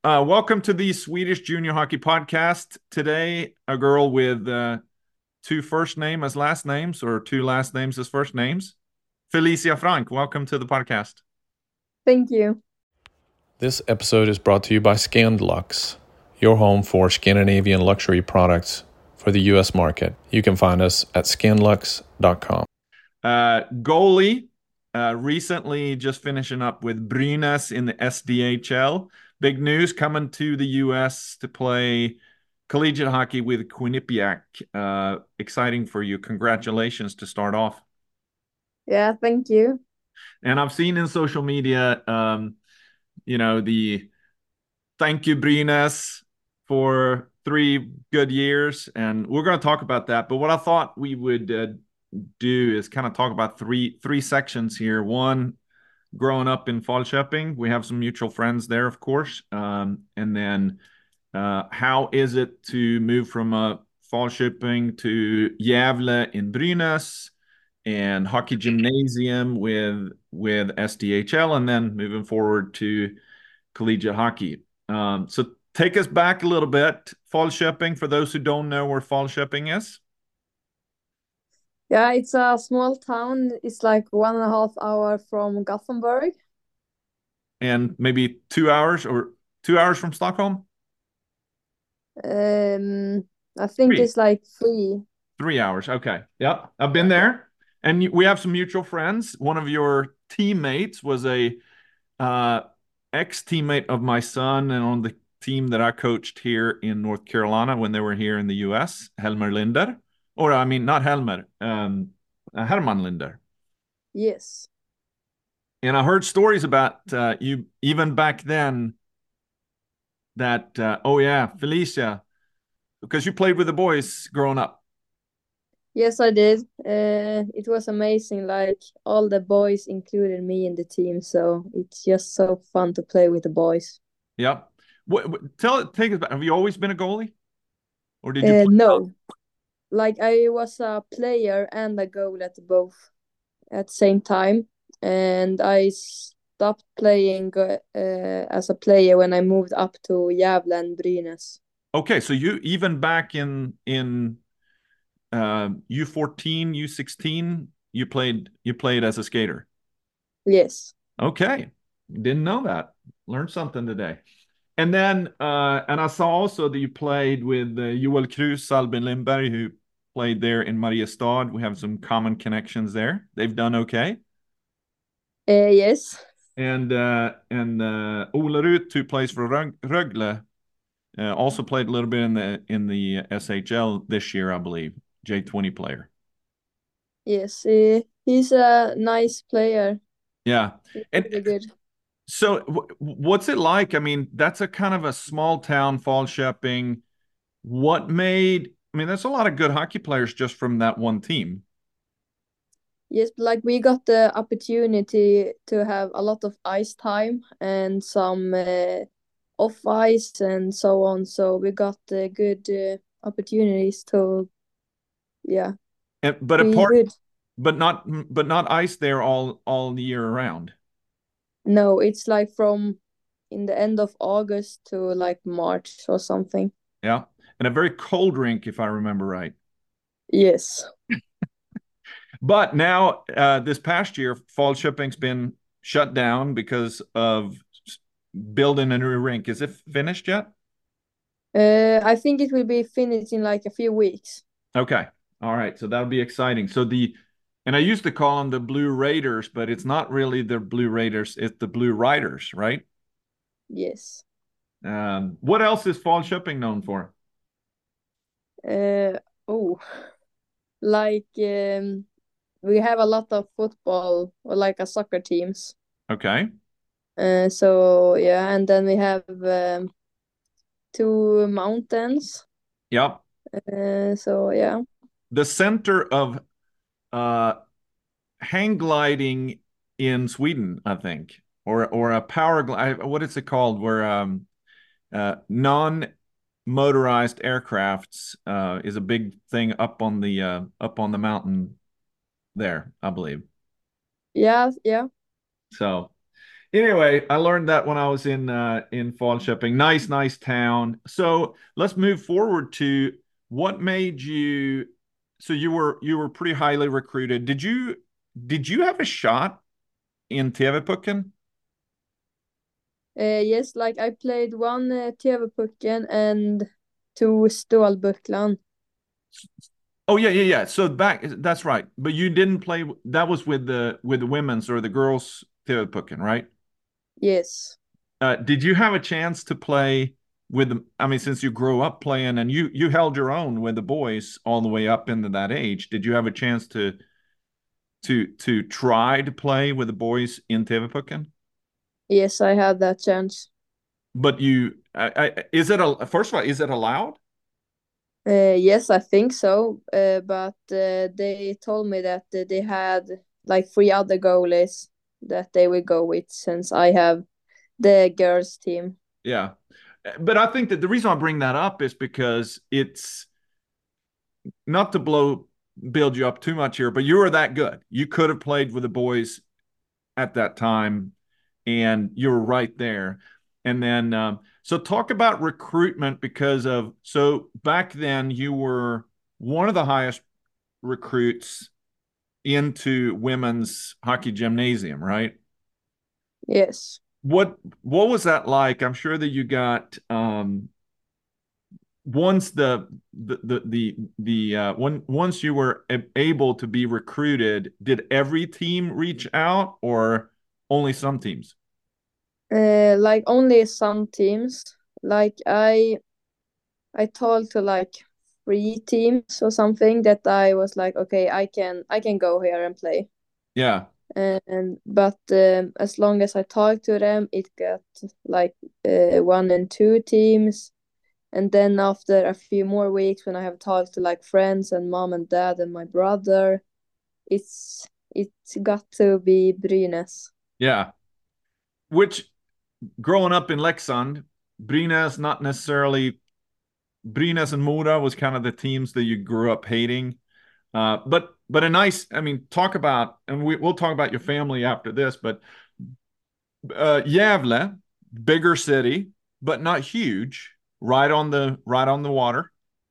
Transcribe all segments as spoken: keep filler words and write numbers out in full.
Uh, welcome to the Swedish Junior Hockey Podcast. Today, a girl with uh, two first name as last names or two last names as first names. Felicia Frank, welcome to the podcast. Thank you. This episode is brought to you by Scandlux, your home for Scandinavian luxury products for the U S market. You can find us at scandlux dot com. Uh, goalie, uh, recently just finishing up with Brynäs in the S D H L. Big news coming to the U S to play collegiate hockey with Quinnipiac. Uh, exciting for you. Congratulations to start off. Yeah, thank you. And I've seen in social media, um, you know, the thank you, Brynäs, for three good years. And we're going to talk about that. But what I thought we would uh, do is kind of talk about three three sections here. One, growing up in Falköping. We have some mutual friends there, of course. Um, and then uh, how is it to move from uh, Falköping to Gävle in Brynäs and hockey gymnasium with with S D H L, and then moving forward to collegiate hockey. Um, so take us back a little bit. Falköping, for those who don't know where Falköping is. Yeah, it's a small town. It's like one and a half hour from Gothenburg. And maybe two hours or two hours from Stockholm? Um, I think Three. it's like three. Three hours. Okay. Yep. I've been there. And we have some mutual friends. One of your teammates was a uh, ex-teammate of my son and on the team that I coached here in North Carolina when they were here in the U S, Helmer Linder. Or, I mean, not Helmer, um, uh, Herman Linder. Yes. And I heard stories about uh, you even back then that, uh, oh, yeah, Felicia, because you played with the boys growing up. Yes, I did. Uh, it was amazing. Like all the boys included me in the team, so it's just so fun to play with the boys. Yep. What, what, tell take us back. Have you always been a goalie, or did you Uh, play? no, like I was a player and a goal at both at the same time, and I stopped playing uh, as a player when I moved up to Gävle and Brynäs. Okay, so you even back in in uh, U fourteen, U sixteen, you played you played as a skater. Yes. Okay, didn't know that. Learned something today. And then, uh, and I saw also that you played with uh, Joel Cruz, Albin Lindberg, who played there in Mariestad. We have some common connections there. They've done okay. Uh, yes. And uh, and uh, Ola Ruth, who plays for Rög- Rögle, uh, also played a little bit in the in the S H L this year, I believe. J twenty player. Yes. Uh, he's a nice player. Yeah. He's And really good. so w- what's it like? I mean, that's a kind of a small town, Falköping. What made, I mean, there's a lot of good hockey players just from that one team. Yes, like we got the opportunity to have a lot of ice time and some uh, off ice and so on. So we got uh, good uh, opportunities to, yeah, And, but be apart, good. but not, but not ice there all all year around. No, it's like from in the end of August to like March or something. Yeah. And a very cold rink, if I remember right. Yes. But now, uh, this past year, Falköping's been shut down because of building a new rink. Is it finished yet? Uh, I think it will be finished in like a few weeks. Okay. All right. So that'll be exciting. So the, and I used to call them the Blue Raiders, but it's not really the Blue Raiders. It's the Blue Riders, right? Yes. Um, what else is Falköping known for? Uh, oh, like um, we have a lot of football or like a soccer teams. Okay. Uh, so yeah, and then we have um, two mountains. Yep. Uh, so yeah. The center of uh, hang gliding in Sweden, I think, or or a power glide. What is it called? Where um, uh, non-motorized aircrafts uh, is a big thing up on the uh, up on the mountain there, I believe. Yeah, yeah. So, Anyway, I learned that when I was in uh, in Falköping. Nice, nice town. So let's move forward to what made you. So you were you were pretty highly recruited. Did you did you have a shot in T V-pucken? Uh, yes, like I played one uh, T V-pucken and two Stålbucklan. Oh yeah, yeah, yeah. So back that's right. But you didn't play. That was with the with the women's or the girls T V-pucken, right? Yes. Uh, did you have a chance to play with the, I mean, since you grew up playing and you you held your own with the boys all the way up into that age, did you have a chance to to to try to play with the boys in T V-pucken? Yes, I had that chance. But you, I, I, is it a first of all, is it allowed? Uh, yes, I think so. Uh, but uh, they told me that uh, they had like three other goalies that they will go with since I have the girls team. Yeah, but I think that the reason I bring that up is because it's not to blow build you up too much here, but you were that good. You could have played with the boys at that time, and you were right there. And then, um, so talk about recruitment because of so back then you were one of the highest recruits into women's hockey gymnasium, right? Yes. What what was that like? I'm sure that you got um, once the the the the, the uh, when once you were able to be recruited, did every team reach out or only some teams? Uh, like only some teams. Like I I told to like three teams or something that I was like, okay, I can I can go here and play. Yeah. And but um, as long as I talked to them, it got like uh, one and two teams. And then after a few more weeks, when I have talked to like friends and mom and dad and my brother, it's it got to be Brynäs. Yeah. Which growing up in Leksand, Brynäs not necessarily Brynäs and Mora was kind of the teams that you grew up hating. Uh, but but a nice, I mean, talk about, and we, we'll talk about your family after this, but uh, Gävle, bigger city, but not huge, right on the right on the water.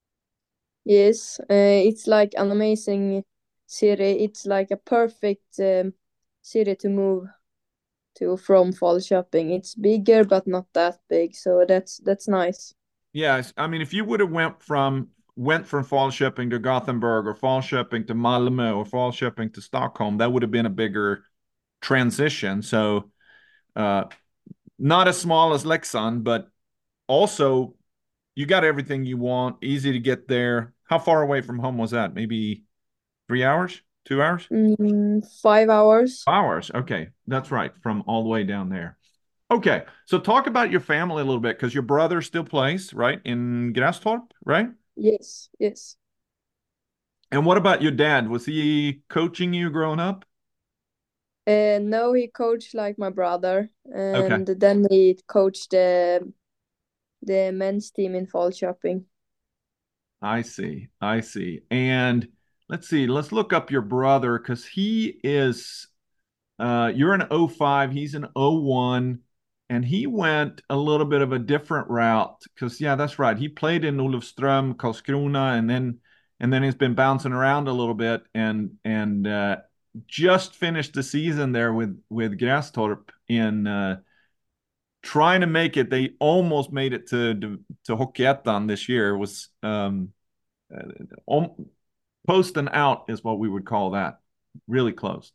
Yes, uh, it's like an amazing city. It's like a perfect um, city to move to from Falköping. It's bigger but not that big, so that's that's nice. Yes, I mean, if you would have went from went from Falköping to Gothenburg or Falköping to Malmö or Falköping to Stockholm, that would have been a bigger transition. So uh, not as small as Leksand, but also you got everything you want, easy to get there. How far away from home was that? Maybe three hours, two hours? Mm, five hours. Hours. Okay, that's right, from all the way down there. Okay, so talk about your family a little bit because your brother still plays, right, in Grästorp, right? Yes, yes. And what about your dad? Was he coaching you growing up? Uh, no, he coached like my brother, Okay. and then he coached the the men's team in Falköping. I see. I see. And let's see, let's look up your brother because he is uh you're an oh 05, he's an oh 01, and he went a little bit of a different route because yeah, that's right. He played in Olofström, Karlskrona, and then and then he's been bouncing around a little bit and and uh just finished the season there with with Grästorp in uh trying to make it. They almost made it to to, to Hockeyettan this year. It was um uh, post and out is what we would call that. Really close.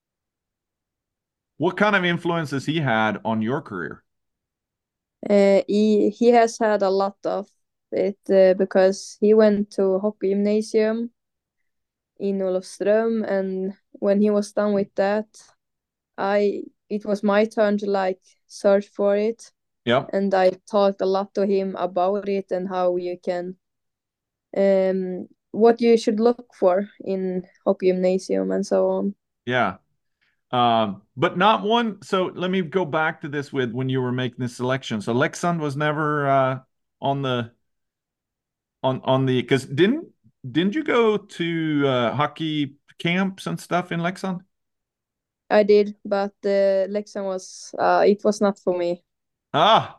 What kind of influence has he had on your career? Uh, he he has had a lot of it uh, because he went to hockey gymnasium in Olofström, and when he was done with that, I it was my turn to like search for it, Yep. and I talked a lot to him about it and how you can um what you should look for in hockey gymnasium and so on. Yeah. Um, but not one. So let me go back to this with when you were making this selection. So Leksand was never uh, on the on on the because didn't didn't you go to uh, hockey camps and stuff in Leksand? I did, but uh, Leksand was uh, it was not for me. Ah,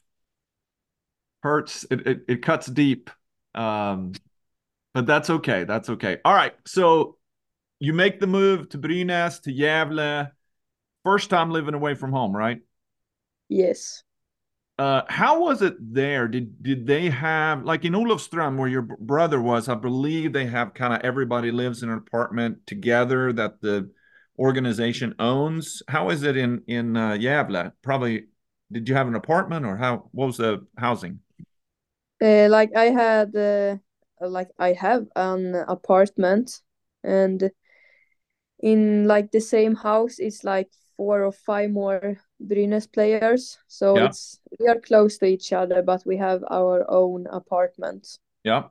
hurts. It it, it cuts deep. Um, but that's okay. That's okay. All right. So you make the move to Brynäs, to Gävle. First time living away from home, right? Yes. Uh, how was it there? Did did they have like in Olofström where your brother was? I believe they have kind of everybody lives in an apartment together that the organization owns. How is it in in uh, Gävle? Probably. Did you have an apartment or how? What was the housing? Uh, like I had uh, like I have an apartment, and in like the same house is like four or five more Brynäs players. So Yeah, it's we are close to each other, but we have our own apartment. yeah.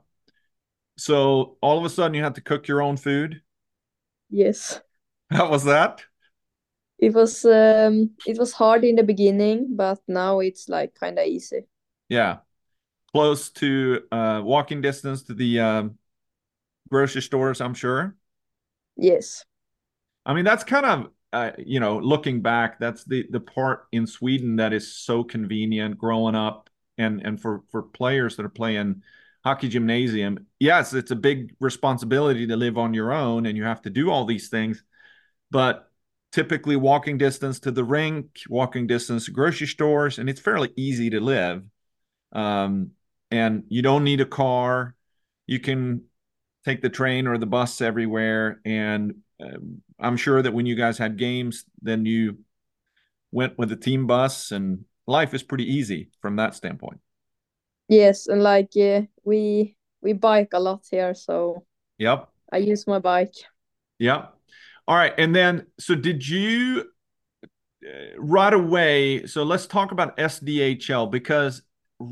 So all of a sudden you had to cook your own food. Yes. How was that? It was um it was hard in the beginning, but now it's like kind of easy. Yeah, close to uh, walking distance to the um, grocery stores, I'm sure. Yes. I mean, that's kind of uh, you know, looking back, that's the the part in Sweden that is so convenient growing up, and and for for players that are playing hockey gymnasium, yes, it's a big responsibility to live on your own, and you have to do all these things. But typically, walking distance to the rink, walking distance to grocery stores, and it's fairly easy to live. Um, and you don't need a car. You can take the train or the bus everywhere. And um, I'm sure that when you guys had games, then you went with the team bus, and life is pretty easy from that standpoint. Yes, and like uh, we we bike a lot here, so Yep. I use my bike. Yep. All right. And then, so did you uh, right away? So let's talk about S D H L because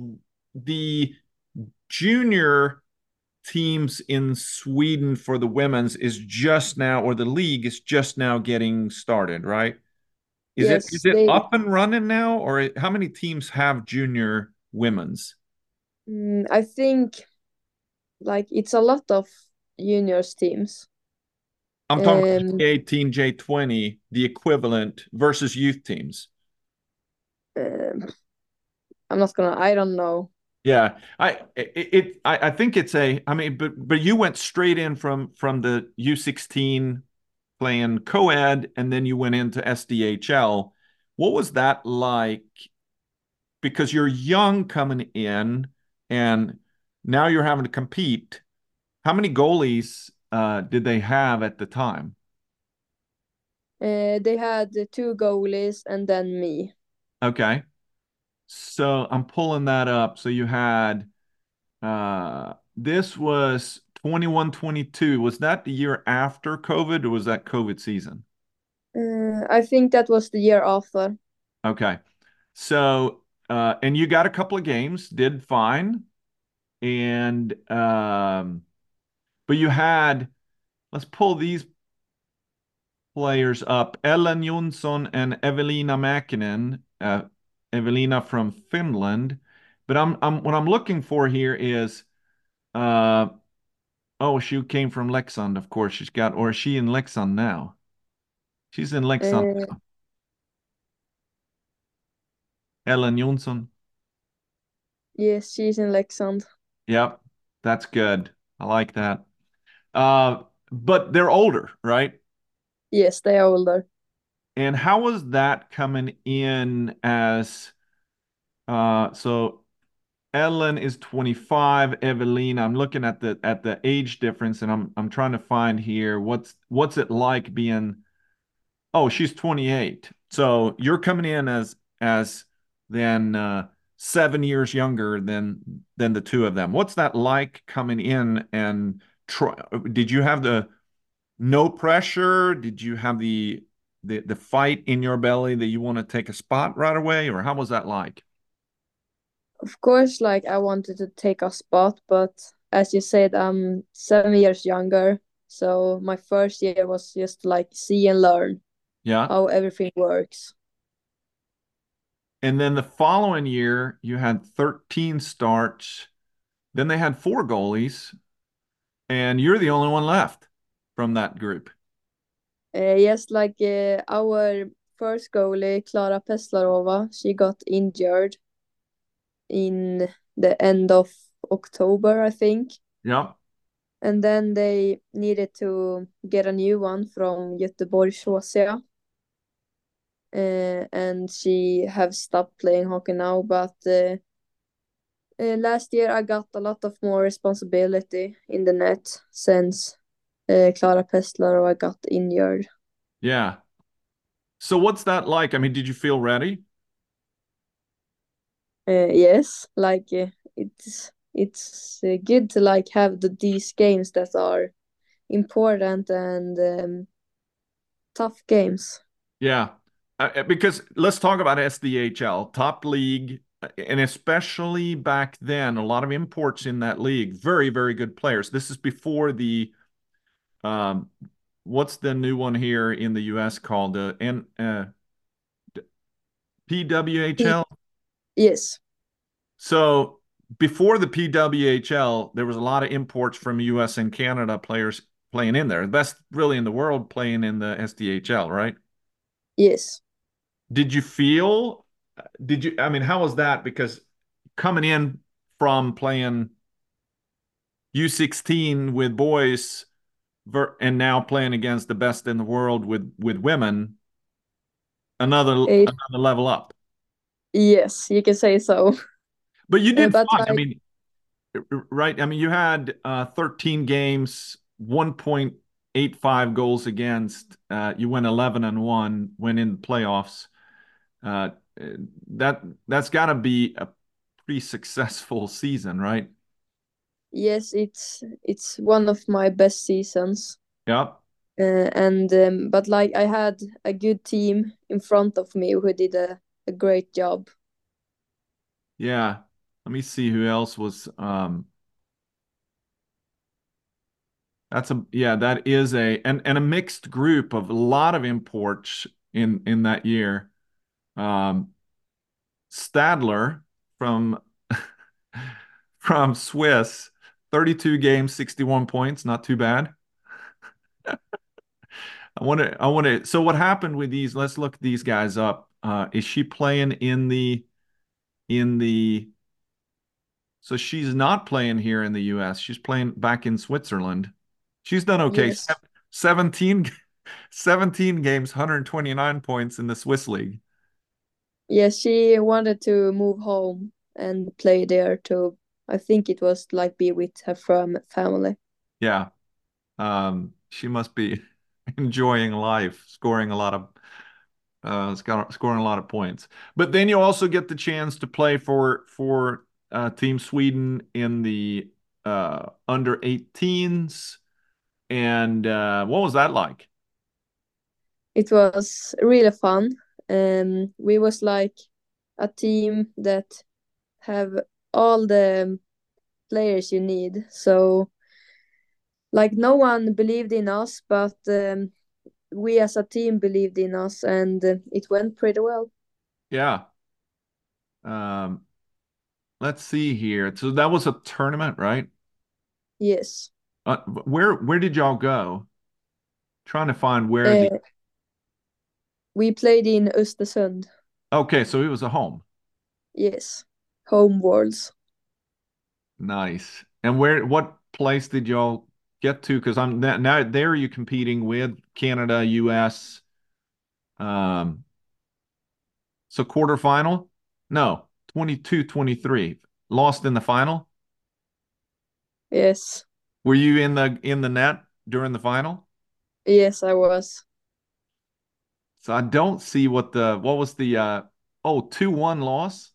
the junior teams in Sweden for the women's is just now, or the league is just now getting started, right? Is it is Yes, it they up and running now, or how many teams have junior women's? mm, I think like it's a lot of juniors teams. I'm talking about Um, J eighteen, J twenty, the equivalent versus youth teams. um I'm not gonna I don't know. Yeah, I it, it I, I think it's a I mean, but but you went straight in from from the U sixteen playing co-ed, and then you went into S D H L. What was that like? Because you're young coming in, and now you're having to compete. How many goalies uh, did they have at the time? Uh, they had the two goalies and then me. Okay, so I'm pulling that up. So you had uh, this was twenty-one twenty-two. Was that the year after COVID, or was that COVID season? Uh, I think that was the year after. Okay, so uh, and you got a couple of games, did fine, and um, but you had. Let's pull these players up. Ellen Jonsson and Evelina Mäkinen. Uh, Evelina from Finland. But I'm, I'm what I'm looking for here is uh oh, she came from Leksand, of course. She's got, or is she in Leksand now? She's in Leksand. Uh, Ellen Jonsson. yes, she's in Leksand. Yep, that's good. I like that. Uh, but they're older, right? Yes, they are older. And how was that coming in as uh so Ellen is twenty-five. Evelina, I'm looking at the at the age difference, and I'm I'm trying to find here what's what's it like being. Oh, she's twenty-eight. So you're coming in as as then uh, seven years younger than than the two of them. What's that like coming in and try? Did you have the no pressure? Did you have the the the fight in your belly that you want to take a spot right away, or how was that like? Of course, like I wanted to take a spot, but as you said, I'm seven years younger. So my first year was just like see and learn Yeah. how everything works. And then the following year, you had thirteen starts. Then they had four goalies, and you're the only one left from that group. Uh, yes, like uh, our first goalie, Klara Peslarova, she got injured in the end of October, I think. Yeah. And then they needed to get a new one from Göteborg Chausia. Uh, and she have stopped playing hockey now, but uh, uh, last year I got a lot of more responsibility in the net since uh, Klara Peslarova got injured. Yeah. So what's that like? I mean, did you feel ready? Uh, yes, like uh, it's it's uh, good to like have the, these games that are important and um, tough games. Yeah. Uh, uh, because let's talk about S D H L, top league, uh, and especially back then, a lot of imports in that league. Very, very good players. This is before the um, what's the new one here in the U S called the N uh, P W H L? Yes, So before the P W H L, there was a lot of imports from U S and Canada players playing in there. The best really in the world playing in the S D H L, right? yes. Did you feel, did you, I mean, how was that? Because coming in from playing U sixteen with boys ver and now playing against the best in the world with with women, another It, another level up. yes, you can say so. But you Uh, did but fine. I like mean, right? I mean, you had uh, thirteen games, one point eight five goals against. Uh, you went eleven and one, went in the playoffs. Uh, that that's got to be a pretty successful season, right? yes, it's it's one of my best seasons. Yeah, Uh, and um, but like I had a good team in front of me who did a, a great job. yeah. Let me see who else was. Um, that's a yeah, that is a and and a mixed group of a lot of imports in in that year. Um, Stadler from from Swiss, thirty-two games, sixty-one points, not too bad. I want to I want to so what happened with these, let's look these guys up. Uh is she playing in the in the so she's not playing here in the U S. She's playing back in Switzerland. She's done okay. Yes, seventeen seventeen games, one hundred twenty-nine points in the Swiss league. yes, she wanted to move home and play there too. I think it was like be with her fam family. Yeah. Um she must be enjoying life, scoring a lot of uh, scoring a lot of points. But then you also get the chance to play for for uh, Team Sweden in the uh, under eighteens. And uh, what was that like? It was really fun. Um, we was like a team that have all the players you need. So like no one believed in us, but um, we as a team believed in us, and uh, it went pretty well. Yeah. Um, let's see here. So that was a tournament, right? Yes. Uh, where where did y'all go? Trying to find where the. Uh, we played in Östersund. Okay, so it was a home. Yes. Home worlds. Nice. And where what place did y'all get to? Because I'm now, now there you competing with Canada, U S. Um, so quarterfinal? No, twenty-two twenty-three. Lost in the final? Yes. Were you in the in the net during the final? Yes, I was. So I don't see what the what was the uh oh two one loss?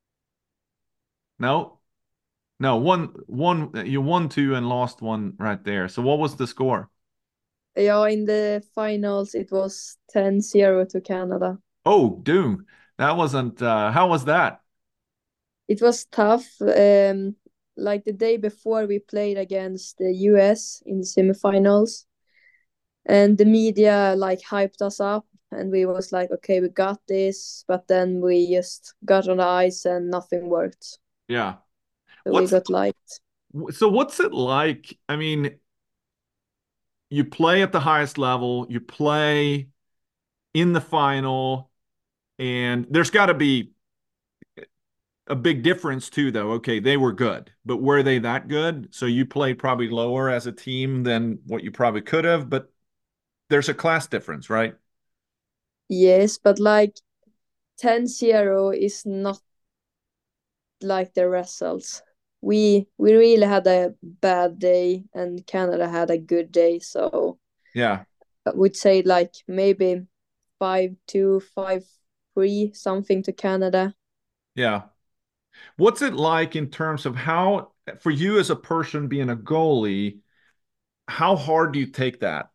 No. No, one one you won two and lost one right there. So what was the score? Yeah, in the finals it was ten zero to Canada. Oh, Doom. That wasn't uh how was that? It was tough. Um, like the day before we played against the U S in the semifinals, and the media like hyped us up, and we was like, okay, we got this. But then we just got on the ice and nothing worked. Yeah. So we What's got like so what's it like? I mean, you play at the highest level, you play in the final, and there's got to be a big difference too, though. Okay, they were good, but were they that good? So you played probably lower as a team than what you probably could have, but there's a class difference, right? Yes, but like ten zero is not like the results. We we really had a bad day and Canada had a good day, so Yeah, I would say like maybe five two, five three, something to Canada. yeah. What's it like in terms of how, for you as a person being a goalie, how hard do you take that?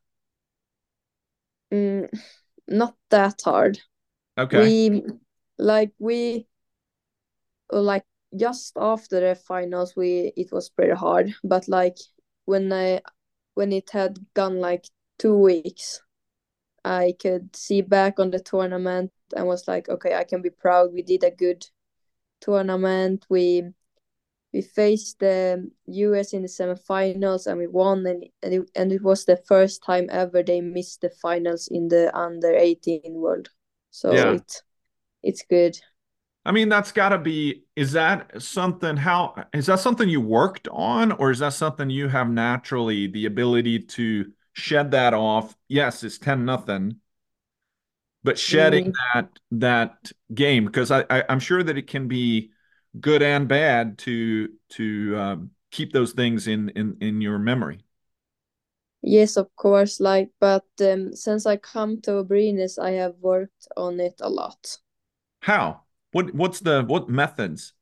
Mm, not that hard. Okay. We like we like just after the finals we it was pretty hard, but like when I when it had gone like two weeks, I could see back on the tournament and was like, okay, I can be proud. We did a good tournament. We we faced the U S in the semifinals and we won, and and it, and it was the first time ever they missed the finals in the under eighteen world. So Yeah. it it's good. I mean, that's got to be, is that something, how, is that something you worked on, or is that something you have naturally the ability to shed that off? Yes, it's ten nothing, but shedding Mm, that that game, because I, I I'm sure that it can be good and bad to to um, keep those things in in in your memory. yes, of course. Like, but um, since I come to Brynäs, I have worked on it a lot. How? What what's the what methods?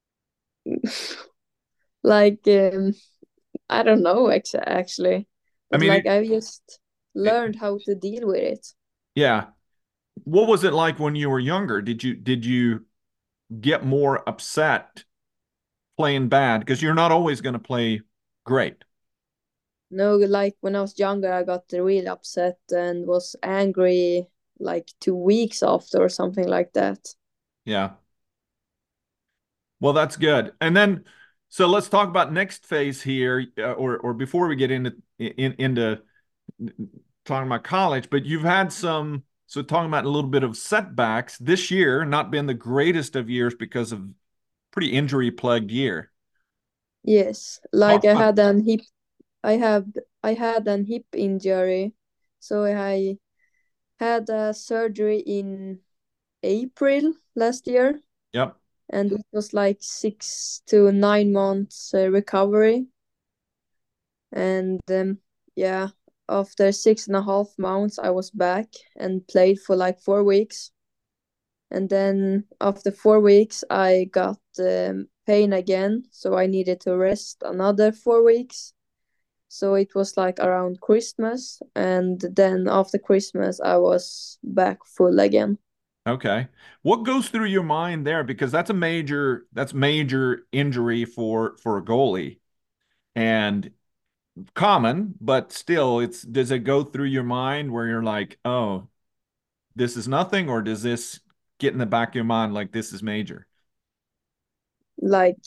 Like, um, I don't know ex- actually, I but mean, like it, I've just it, learned how to deal with it. yeah. What was it like when you were younger? Did you did you get more upset playing bad? Because you're not always going to play great. No, like when I was younger, I got really upset and was angry like two weeks after or something like that. Yeah. Well, that's good. And then, so let's talk about next phase here, uh, or or before we get into in, into talking about college. But you've had some, so talking about a little bit of setbacks this year, not been the greatest of years because of pretty injury plagued year. Yes, Talk like I about, had an hip, I have, I had an hip injury, so I had a surgery in April last year, yep. and it was like six to nine months uh, recovery. And um, yeah, after six and a half months, I was back and played for like four weeks. And then after four weeks, I got um, pain again, so I needed to rest another four weeks. So it was like around Christmas, and then after Christmas, I was back full again. Okay. What goes through your mind there? Because that's a major, that's major injury for for a goalie. And common, but still, it's does it go through your mind where you're like, oh, this is nothing, or does this get in the back of your mind like this is major? Like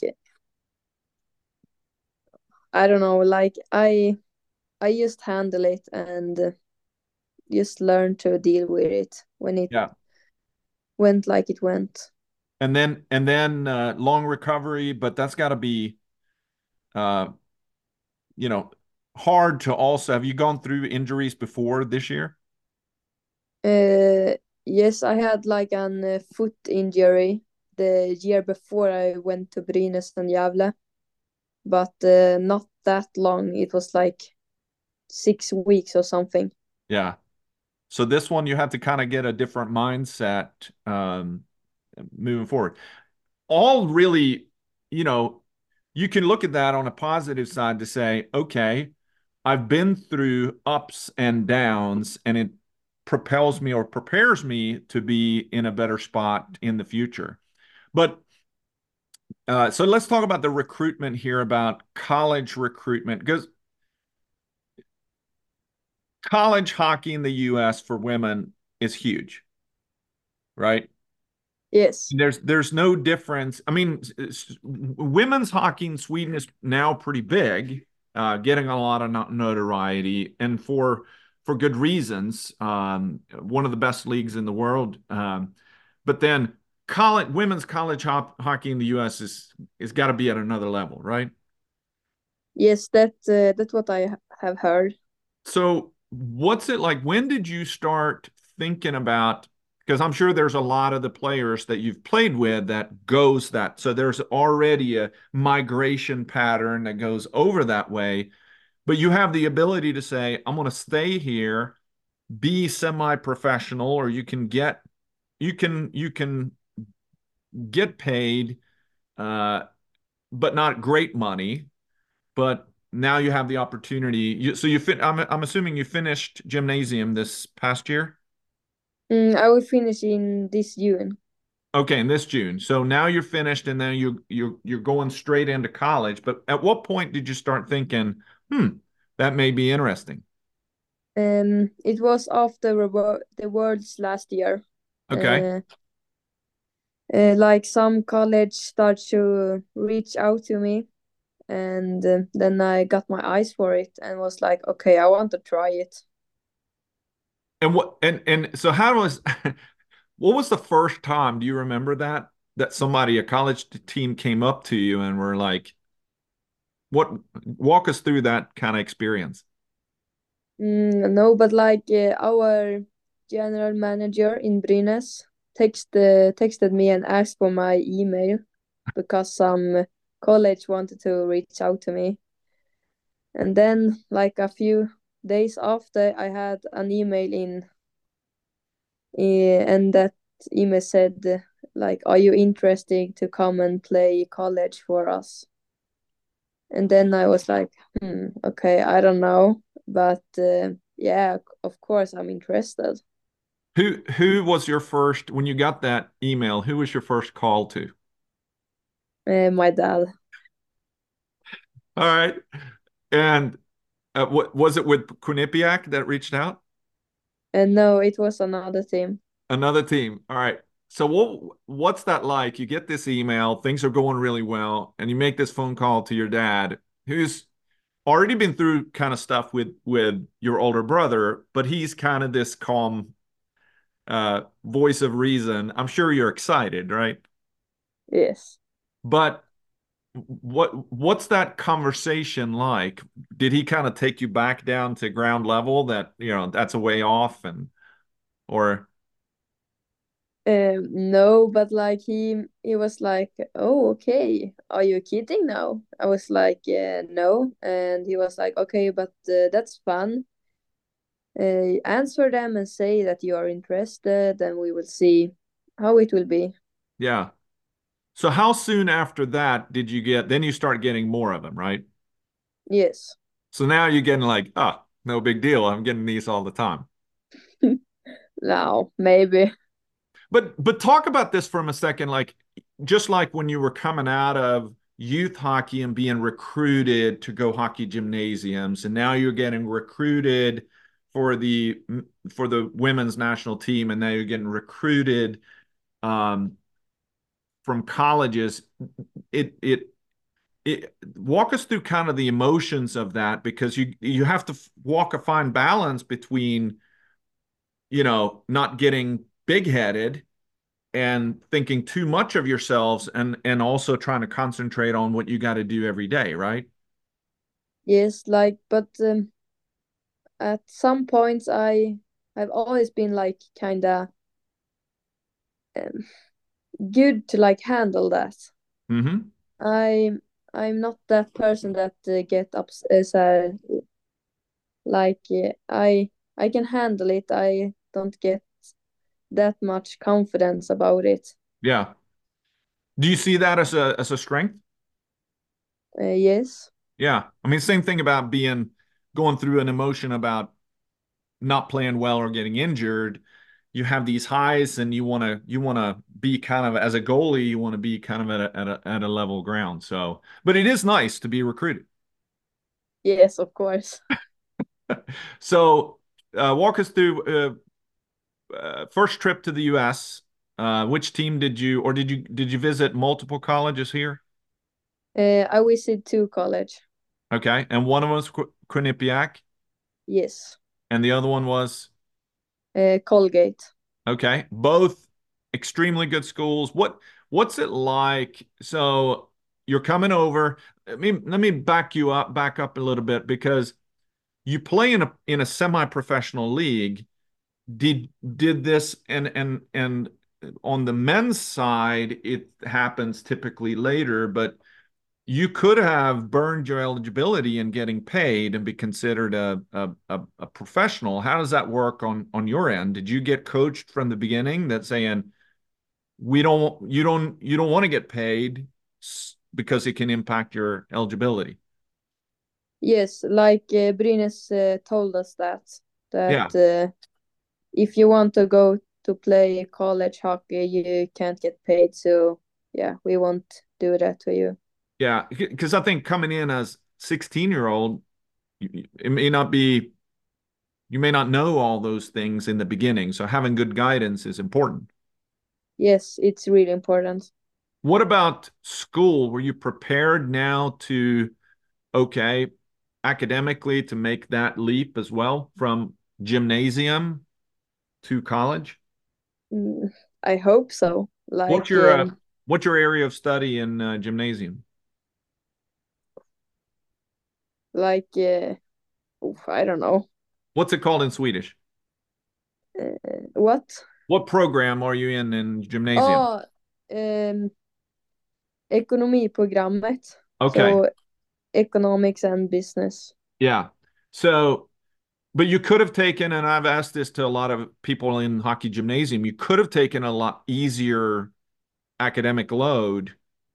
I don't know, like I I just handle it and uh, just learn to deal with it when it Yeah. went like it went. And then and then uh, long recovery, but that's got to be uh, you know, hard to also. Have you gone through injuries before this year? Uh, yes, I had like an uh, foot injury the year before I went to Brynäs and Gävle, but uh, not that long. It was like six weeks or something. Yeah. So this one you have to kind of get a different mindset um, moving forward. All really, you know, you can look at that on a positive side to say, okay, I've been through ups and downs, and it propels me or prepares me to be in a better spot in the future. But uh, so let's talk about the recruitment here, about college recruitment, because college hockey in the U S for women is huge, right? Yes. There's there's no difference. I mean, s- women's hockey in Sweden is now pretty big. uh, getting a lot of no- notoriety, and for for good reasons. Um, one of the best leagues in the world. Um, but then college women's college hop, hockey in the U S is is got to be at another level, right? Yes, that uh, that's what I ha- have heard. So what's it like? When did you start thinking about? Because I'm sure there's a lot of the players that you've played with that goes that. So there's already a migration pattern that goes over that way. But you have the ability to say, I'm going to stay here, be semi-professional, or you can get you can you can get paid, uh, but not great money. But now you have the opportunity. You, so you fin I'm I'm assuming you finished gymnasium this past year. Mm, I will finish in this June. Okay, in this June. So now you're finished, and then you you you're going straight into college. But at what point did you start thinking, hmm, that may be interesting? Um, it was after the wo- the Worlds last year. Okay. Uh, uh, like some college start to reach out to me, and uh, then I got my eyes for it and was like, okay, I want to try it. And what and and so how was what was the first time? Do you remember that that somebody, a college t- team came up to you and were like, what walk us through that kind of experience? Mm, no, but like uh, our general manager in Brynäs text, uh, texted me and asked for my email because some college wanted to reach out to me. And then, like a few days after, I had an email in, uh, and that email said, uh, like, are you interested to come and play college for us? And then I was like, hmm, okay, I don't know, but uh, yeah, of course I'm interested. Who who was your first when you got that email? Who was your first call to? Uh, my dad. All right. And uh, what was it with Quinnipiac that reached out? And no, it was another team. Another team. All right. So what what's that like? You get this email, things are going really well, and you make this phone call to your dad, who's already been through kind of stuff with with your older brother, but he's kind of this calm uh voice of reason. I'm sure you're excited, right? Yes. But what what's that conversation like? Did he kind of take you back down to ground level that, you know, that's a way off and or Um, no, but like he he was like, "Oh, okay. Are you kidding now?" I was like, "Yeah, no." And he was like, "Okay, but uh, that's fun. Uh, answer them and say that you are interested, and we will see how it will be." yeah. So how soon after that did you get, then you start getting more of them, right? Yes. So now you're getting like, ah, no big deal. I'm getting these all the time. Now, maybe. But but talk about this for a second, like just like when you were coming out of youth hockey and being recruited to go hockey gymnasiums, and now you're getting recruited for the for the women's national team, and now you're getting recruited um, from colleges. It it it walk us through kind of the emotions of that because you you have to walk a fine balance between, you know, not getting big headed and thinking too much of yourselves and and also trying to concentrate on what you got to do every day, right? Yes, like, but um, at some points, I I've always been like kind of um, good to like handle that. Mm-hmm. I I'm not that person that uh, get upset. Uh, like uh, I I can handle it. I don't get that much confidence about it. Yeah. Do you see that as a as a strength? Uh, yes, Yeah. I mean, same thing about being going through an emotion about not playing well or getting injured. You have these highs and you want to you want to be kind of as a goalie, you want to be kind of at a, at a at a level ground. So, but it is nice to be recruited. yes, of course. So, uh, walk us through uh, uh, first trip to the U S. Uh, which team did you, or did you did you visit multiple colleges here? Uh, I visit to college. Okay. And one of them was Qu- Quinnipiac, Yes. and the other one was Uh, Colgate. okay. Both extremely good schools. What what's it like? So you're coming over. Let me let me back you up, back up a little bit because you play in a in a semi-professional league. Did did this and and and on the men's side, it happens typically later, but you could have burned your eligibility in getting paid and be considered a, a, a, a professional. How does that work on, on your end? Did you get coached from the beginning that saying, we don't, you don't, you don't want to get paid because it can impact your eligibility? Yes, like uh, Brynäs uh, told us that that Yeah. uh, if you want to go to play college hockey, you can't get paid. So yeah, we won't do that to you. Yeah. Because I think coming in as sixteen year old, it may not be, you may not know all those things in the beginning. So having good guidance is important. Yes, it's really important. What about school? Were you prepared now to, okay, academically to make that leap as well from gymnasium to college? Mm, I hope so. What's Like your uh, um, what's your area of study in uh, gymnasium? like uh, oof, I don't know. What's it called in Swedish? Uh, what? What program are you in in gymnasium? Oh, um, ekonomiprogrammet. Okay, So economics and business. yeah. So, but you could have taken, and I've asked this to a lot of people in hockey gymnasium, you could have taken a lot easier academic load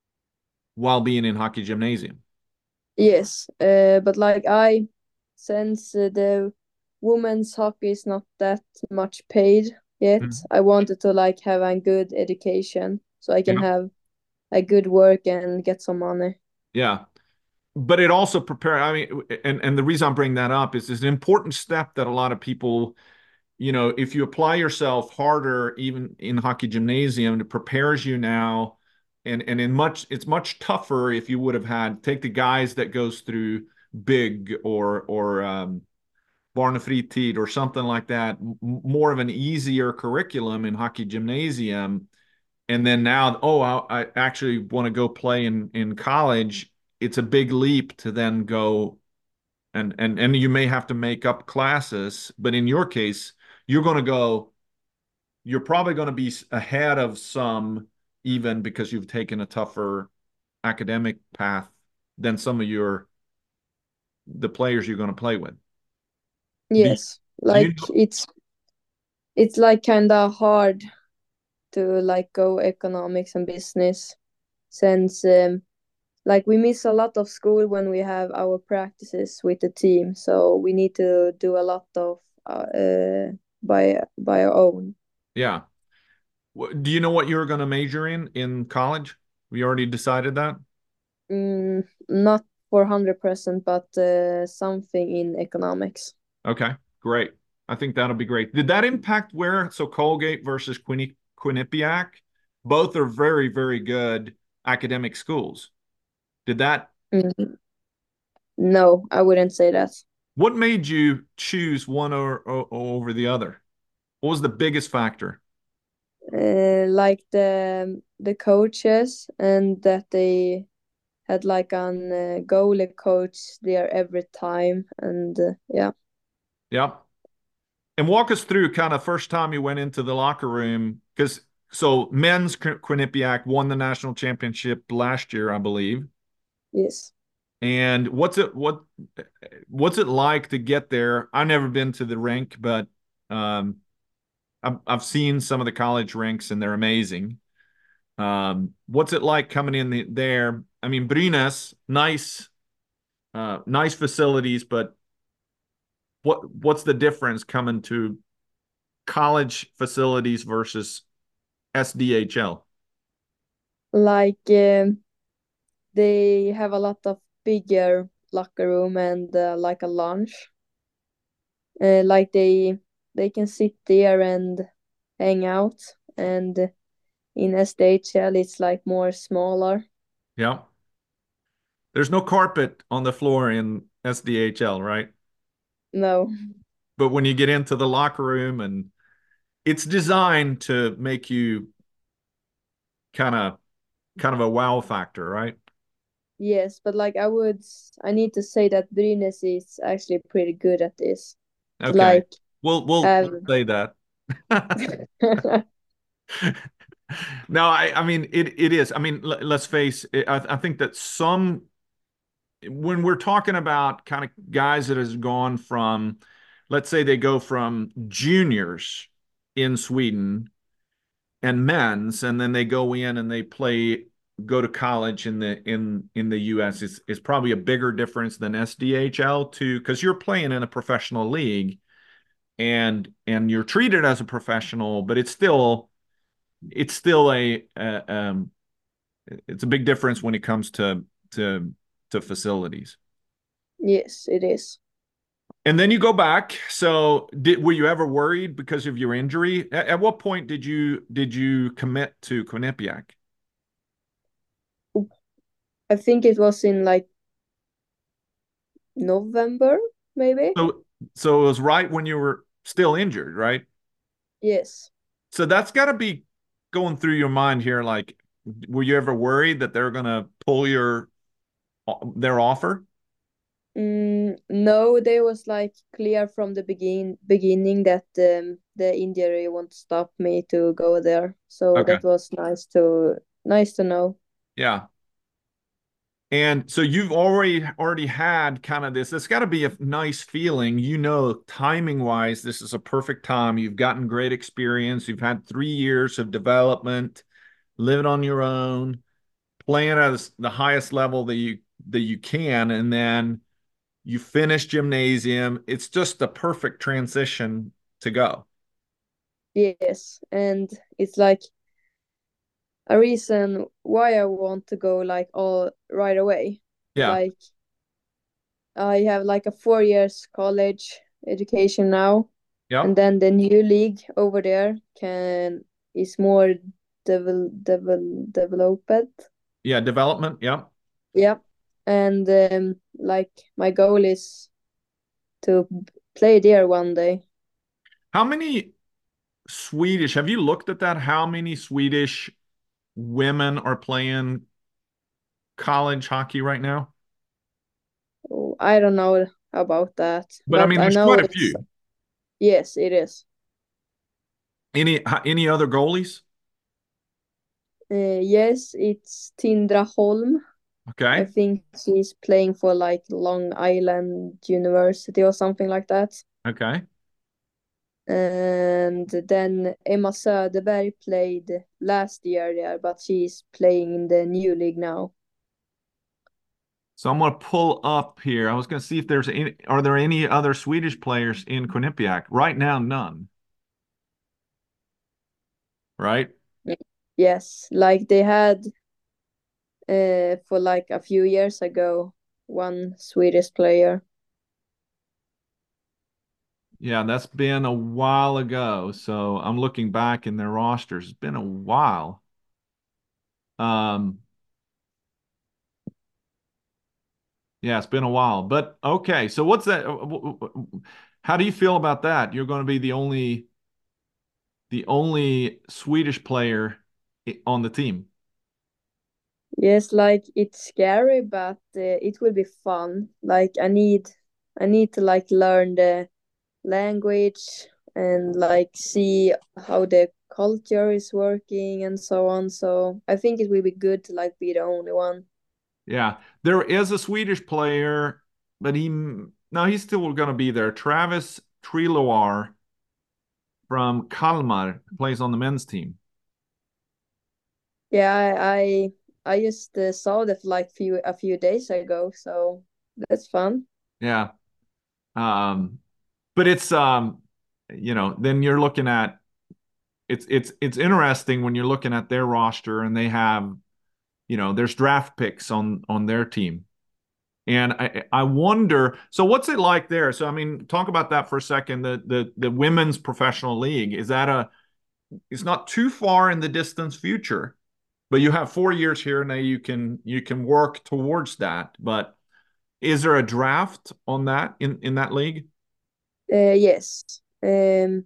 while being in hockey gymnasium. Yes, uh, but like I, since uh, the women's hockey is not that much paid yet, Mhm. I wanted to like have a good education so I can Yeah. have a good work and get some money. Yeah. But it also prepare, I mean, and, and the reason I'm bringing that up is it's an important step that a lot of people, you know, if you apply yourself harder, even in hockey gymnasium, it prepares you now. And, and in much, it's much tougher if you would have had, take the guys that goes through big or, or, um, Barnefritid or something like that, m- more of an easier curriculum in hockey gymnasium. And then now, oh, I, I actually want to go play in in college. It's a big leap to then go and and and you may have to make up classes, but in your case, you're going to go. You're probably going to be ahead of some even because you've taken a tougher academic path than some of your the players you're going to play with. Do you, Yes, do you like it's it's like kind of hard to like go economics and business since um, like we miss a lot of school when we have our practices with the team, so we need to do a lot of uh, uh by by our own. yeah. Do you know what you're going to major in in college? We already decided that? Mm, not for one hundred percent, but uh, something in economics. Okay, great. I think that'll be great. Did that impact where, so Colgate versus Quinni Quinnipiac? Both are very, very good academic schools. Did that, Mm, no, I wouldn't say that. what made you choose one or, or over the other? What was the biggest factor? Uh, like the the coaches and that they had like an uh, goalie coach there every time, and uh, yeah. Yeah. And walk us through kind of first time you went into the locker room, because so men's Quinnipiac won the national championship last year, I believe. Yes. And what's it what what's it like to get there? I've never been to the rink, but um, I've I've seen some of the college rinks and they're amazing. Um, what's it like coming in the, there? I mean, Brynäs, nice, uh, nice facilities, but what what's the difference coming to college facilities versus S D H L? Like um, they have a lot of bigger locker room and uh, like a lounge. Uh, like they they can sit there and hang out, and in S D H L it's like more smaller. Yeah. There's no carpet on the floor in S D H L, right? No. But when you get into the locker room, and it's designed to make you kind of kind of a wow factor, right? Yes, but like I would, I need to say that Brynäs is actually pretty good at this. To Okay. like We'll we'll, have. we'll say that. No, I I mean it it is. I mean, l- let's face it, I, I think that some when we're talking about kind of guys that has gone from, let's say they go from juniors in Sweden and men's, and then they go in and they play, go to college in the in in the U S is is probably a bigger difference than S D H L too, because you're playing in a professional league and and you're treated as a professional, but it's still it's still a, a um it's a big difference when it comes to to to facilities. Yes, it is. And then you go back. So did were you ever worried because of your injury? At, at what point did you did you commit to Quinnipiac? I think it was in like November, maybe. So so it was right when you were still injured, right? Yes. So that's got to be going through your mind here. Like, were you ever worried that they're gonna pull your their offer? Mm, no, they was like clear from the begin beginning that um, the injury won't stop me to go there. So Okay. that was nice to nice to know. Yeah. And so you've already already had kind of this. It's got to be a nice feeling, you know, timing wise, this is a perfect time. You've gotten great experience. You've had three years of development, living on your own, playing at the highest level that you that you can, and then you finish gymnasium. It's just the perfect transition to go. Yes, and it's like a reason why I want to go like all right away. Yeah. Like I have like a four years college education now, and Yep. then the new league over there can is more devel devel developed. Yeah. Development. Yeah. Yeah, and um, like my goal is to play there one day. How many Swedish, have you looked at that? How many Swedish women are playing college hockey right now? Oh, I don't know about that, But I but mean, I there's know quite a it's few. yes, it is. Any any other goalies? Uh, yes, it's Tindra Holm. I Okay. think she's playing for like Long Island University or something like that. Okay. And then Emma Söderberg played last year there, but she's playing in the new league now. So I'm going to pull up here. I was going to see if there's any, are there any other Swedish players in Quinnipiac? Right now, none. Right? Yes, like they had uh, for like a few years ago, one Swedish player. Yeah, that's been a while ago. So I'm looking back in their rosters. It's been a while. Um, yeah, it's been a while. But okay, so what's that? How do you feel about that? You're going to be the only the only Swedish player on the team. Yes, like it's scary, but uh, it will be fun. Like I need, I need to like learn the language and like see how the culture is working and so on. So I think it will be good to like be the only one. Yeah, there is a Swedish player, but he no, he's still going to be there. Travis Triloar from Kalmar plays on the men's team. Yeah, I I, I just uh, saw that like few a few days ago, so that's fun. Yeah. Um, but it's um, you know, then you're looking at it's it's it's interesting when you're looking at their roster and they have, you know, there's draft picks on on their team. And I I wonder, so what's it like there? So I mean, talk about that for a second. The the the women's professional league, is that a it's not too far in the distance future. but you have four years here now. You can you can work towards that. But is there a draft on that in in that league? Uh, yes. Um,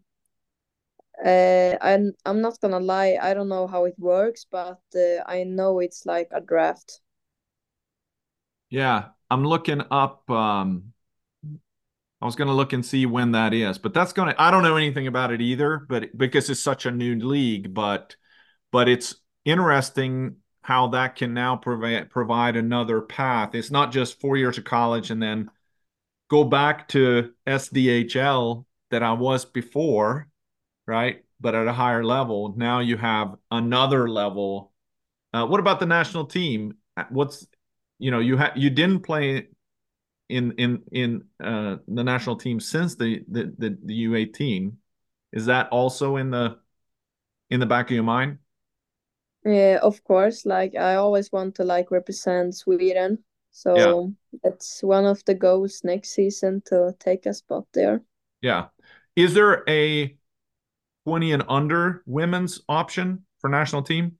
uh, I'm I'm not gonna lie. I don't know how it works, but uh, I know it's like a draft. Yeah, I'm looking up. Um, I was going to look and see when that is, but that's going to, I don't know anything about it either, but because it's such a new league, but, but it's interesting how that can now provide, provide another path. It's not just four years of college and then go back to S D H L that I was before, right? But at a higher level. Now you have another level. Uh, what about the national team? What's, you know, you had, you didn't play in in in uh, the national team since the the the, the U eighteen. Is that also in the in the back of your mind? Yeah, of course. Like I always want to like represent Sweden, Yeah, so it's one of the goals next season to take a spot there. yeah. Is there a twenty and under women's option for national team,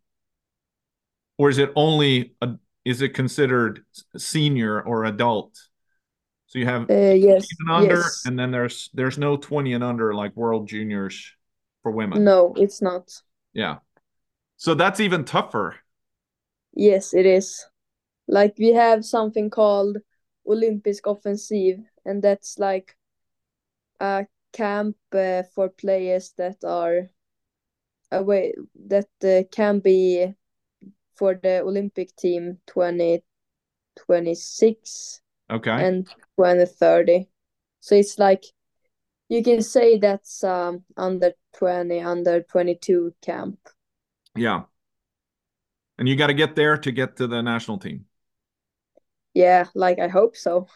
or is it only a, is it considered senior or adult? So you have Uh, eighteen yes, and under, yes. and then there's there's no twenty and under like World Juniors for women. No, it's not. Yeah. So that's even tougher. Yes, it is. Like we have something called Olympisk Offensiv, and that's like a camp uh, for players that are away that uh, can be for the Olympic team twenty twenty-six Okay. and twenty thirty. So it's like you can say that's um, under twenty, under twenty-two camp. Yeah. And you got to get there to get to the national team. Yeah, like I hope so.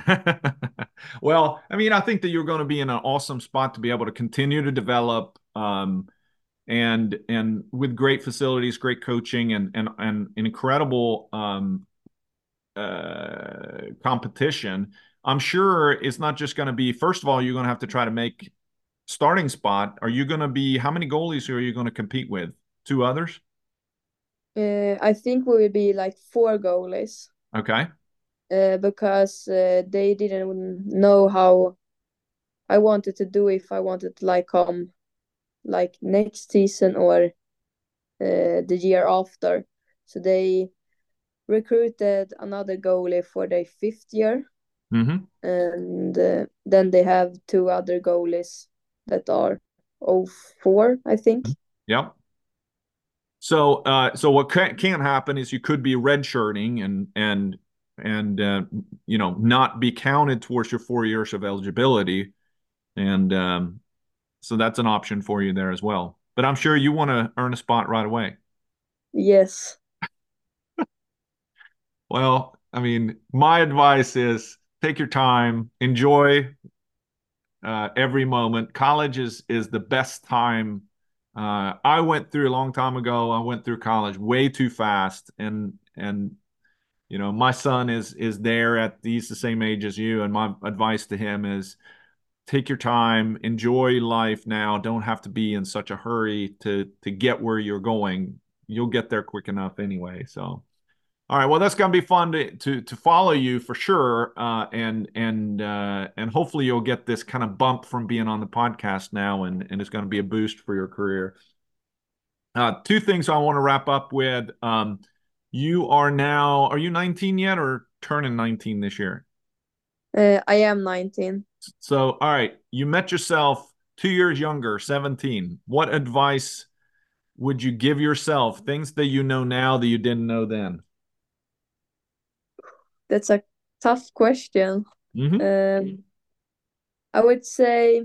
Well, I mean, I think that you're going to be in an awesome spot to be able to continue to develop, um, and and with great facilities, great coaching, and and and incredible um, uh, competition. I'm sure it's not just going to be. First of all, you're going to have to try to make starting spot. Are you going to be? How many goalies are you going to compete with? Two others? Uh, I think we will be like four goalies Okay. uh, because uh, they didn't know how I wanted to do if I wanted to like come like next season or uh, the year after. So they recruited another goalie for their fifth year, Mm-hmm. and uh, then they have two other goalies that are oh four, I think. Yep. So, uh, so what can, can happen is you could be redshirting and and and uh, you know not be counted towards your four years of eligibility, and um, so that's an option for you there as well. But I'm sure you want to earn a spot right away. Yes. Well, I mean, my advice is take your time, enjoy uh, every moment. College is is the best time. Uh, I went through a long time ago. I went through college way too fast, and and you know, my son is is there at he's the same age as you, and my advice to him is take your time, enjoy life now. Don't have to be in such a hurry to to get where you're going. You'll get there quick enough anyway. So, all right, well, that's gonna be fun to to to follow you for sure, uh, and and uh, and hopefully you'll get this kind of bump from being on the podcast now, and and it's gonna be a boost for your career. Uh, two things I want to wrap up with. Um, you are now, are you nineteen yet or turning nineteen this year? Uh, I am nineteen. So, all right, you met yourself two years younger, seventeen. What advice would you give yourself? Things that you know now that you didn't know then? That's a tough question. Hmm. Um, I would say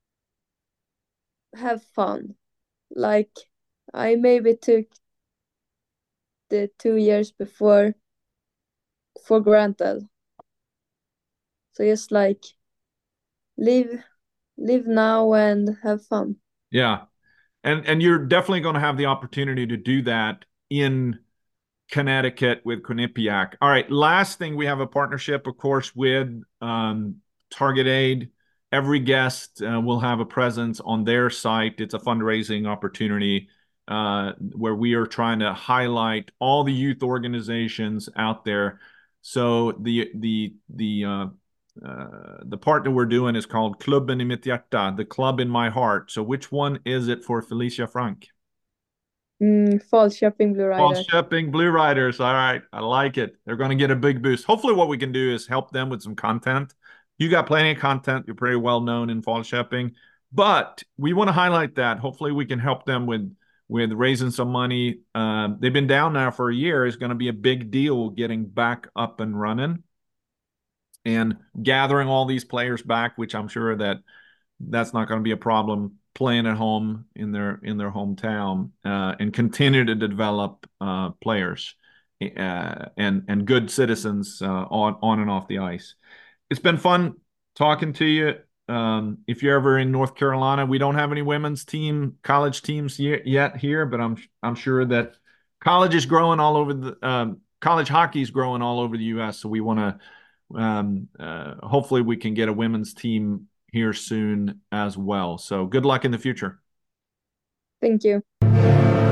have fun. Like I maybe took the two years before for granted. So just like live live now and have fun. Yeah. And and you're definitely going to have the opportunity to do that in Connecticut with Quinnipiac. All right, last thing, we have a partnership, of course, with um, Target Aid. Every guest uh, will have a presence on their site. It's a fundraising opportunity. uh, where we are trying to highlight all the youth organizations out there. So the the the uh, uh, the part that we're doing is called Klubben i mitt hjärta, the club in my heart. So which one is it for Felicia Frank? Mm, Falköping Blue Riders. Falköping Blue Riders. All right. I like it. They're going to get a big boost. Hopefully what we can do is help them with some content. You got plenty of content. You're pretty well known in Falköping, but we want to highlight that. Hopefully we can help them with with raising some money. Uh, they've been down now for a year. It's going to be a big deal getting back up and running and gathering all these players back, which I'm sure that that's not going to be a problem playing at home in their in their hometown, uh, and continue to develop uh, players uh, and and good citizens uh, on on and off the ice. It's been fun talking to you. Um, if you're ever in North Carolina, we don't have any women's team, college teams yet, yet here, but I'm I'm sure that college is growing all over the um, college hockey is growing all over the U S. So we want to um, uh, hopefully we can get a women's team here soon as well. So good luck in the future. Thank you.